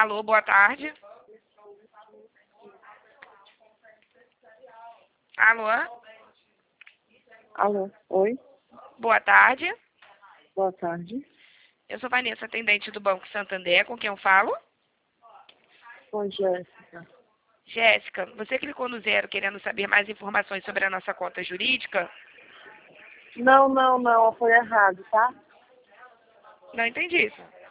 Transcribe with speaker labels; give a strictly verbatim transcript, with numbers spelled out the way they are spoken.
Speaker 1: Alô, boa tarde. Alô,
Speaker 2: Alô, oi,
Speaker 1: boa tarde.
Speaker 2: boa tarde.
Speaker 1: Eu sou Vanessa, atendente do Banco Santander, com quem eu falo?
Speaker 2: Oi, Jéssica.
Speaker 1: Jéssica, você clicou no zero querendo saber mais informações sobre a nossa conta jurídica?
Speaker 2: Não, não, não, foi errado, tá?
Speaker 1: Não entendi isso.